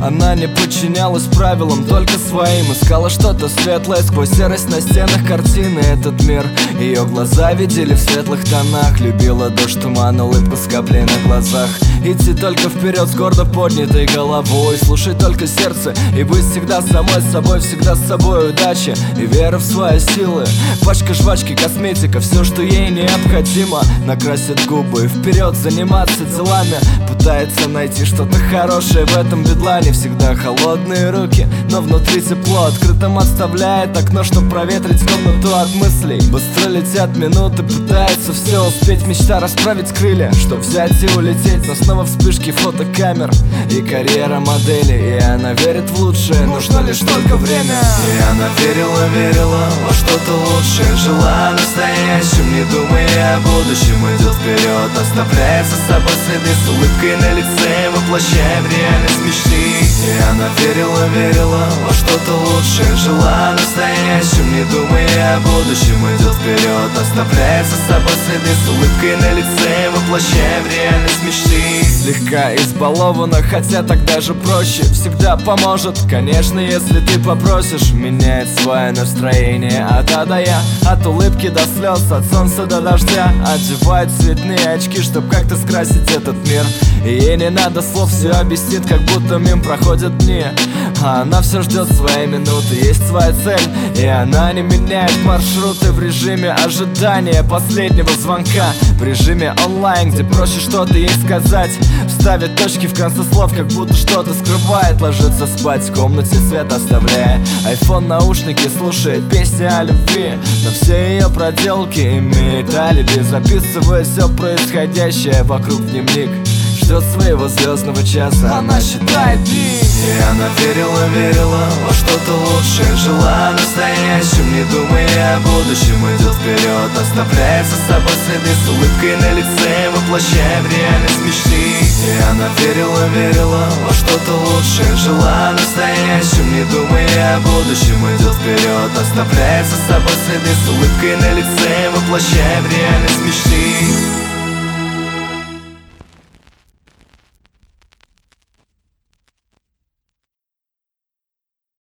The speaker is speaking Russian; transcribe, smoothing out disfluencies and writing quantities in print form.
Она не подчинялась правилам, только своим. Искала что-то светлое сквозь серость на стенах картины. Этот мир ее глаза видели в светлых тонах. Любила дождь, туман, улыбку с каплей на глазах. Идти только вперед с гордо поднятой головой. Слушай только сердце и быть всегда самой собой. Всегда с собой удача и вера в свои силы. Пачка жвачки, косметика, все, что ей необходимо. Накрасит губы и вперед заниматься делами. Пытается найти что-то хорошее в этом бедлане. Всегда холодные руки, но внутри тепло. Открытым оставляет окно, чтоб проветрить комнату от мыслей. Быстро летят минуты, пытается все успеть. Мечта расправить крылья, чтоб взять и улететь. Но снова вспышки фотокамер и карьера модели. И она верит в лучшее, нужно лишь только время. И она верила во что-то лучшее. Жила настоящим, не думая о будущем. Идет вперед, оставляя за собой следы. С улыбкой на лице, воплощая в реальность мечты. И она верила во что-то лучшее. Жила настоящим, не думая о будущем. Идет вперед, оставляя за собой следы. С улыбкой на лице, воплощая в реальность мечты. Слегка избалована, хотя так даже проще. Всегда поможет, конечно, если ты попросишь. Меняет свое настроение от А до Я, от улыбки до слез, от солнца до дождя. Одевает цветные очки, чтоб как-то скрасить этот мир. И ей не надо слов, все объяснит, как будто мимо проходят дни. А она все ждет своей минуты, есть своя цель. И она не меняет маршруты в режиме ожидания последнего звонка. В режиме онлайн, где проще что-то ей сказать. Вставит точки в конце слов, как будто что-то скрывает. Ложится спать в комнате, свет оставляя. Айфон, наушники, слушает песни о любви. Но все ее проделки имеет алиби. Записывает все происходящее вокруг в дневник. Ждет своего звездного часа, она считает дни. И она верила во что-то лучшее. Жила настоящим, не думая о будущем. Идет вперед, оставляя за собой следы. С улыбкой на лице, воплощая в реальность мечты. И она верила во что-то лучшее. Жила настоящим, не думая о будущем. Идет вперед, оставляя за собой следы. С улыбкой на лице, воплощая в реальность мечты.